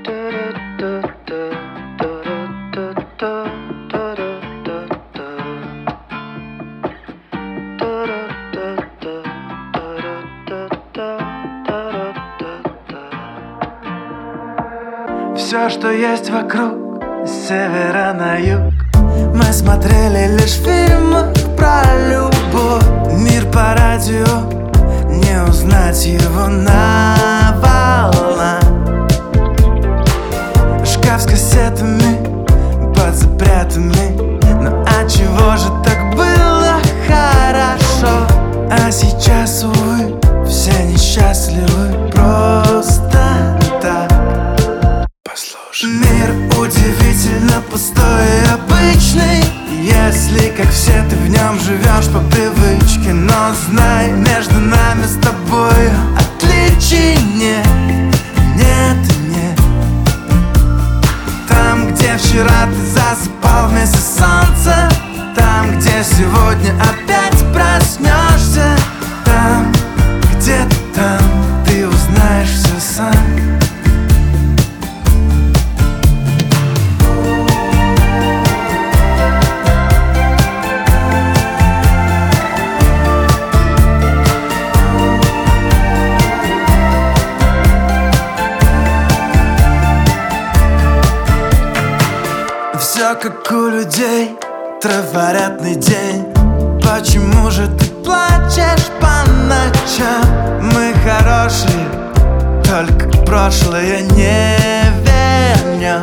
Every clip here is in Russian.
Все, что есть вокруг, с севера на юг. Мы смотрели лишь фильмы про любовь. Мир по радио, не узнать его на волнах. Шкаф с кассетами под запретами. Но отчего же так было хорошо? А сейчас, увы, все несчастливы просто так. Мир удивительно пустой и обычный, если, как все, ты в нем живешь по привычке. Но знай, между нами с тобой отличий нет, нет и нет. Там, где вчера ты засыпал вместе с солнцем, там, где сегодня опять проснешься, там, где-то там ты узнаешь все сам. Все как у людей, трафаретный день. Почему же ты плачешь по ночам? Мы хорошие, только прошлое не вернем.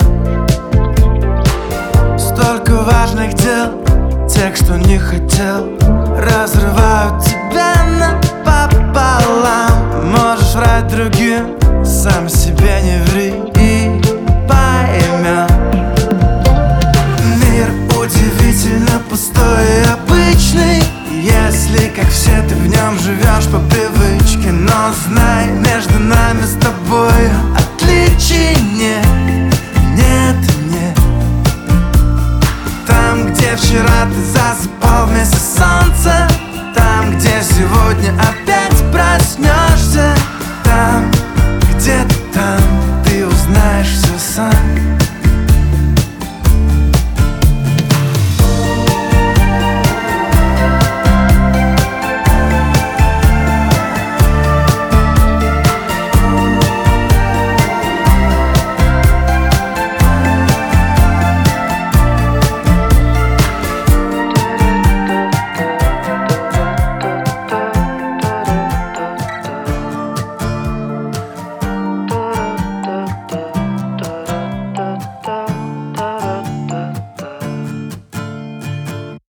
Столько важных дел, тех, что не хотел, разрывают тебя напополам. Можешь врать другим, сам себе не ври.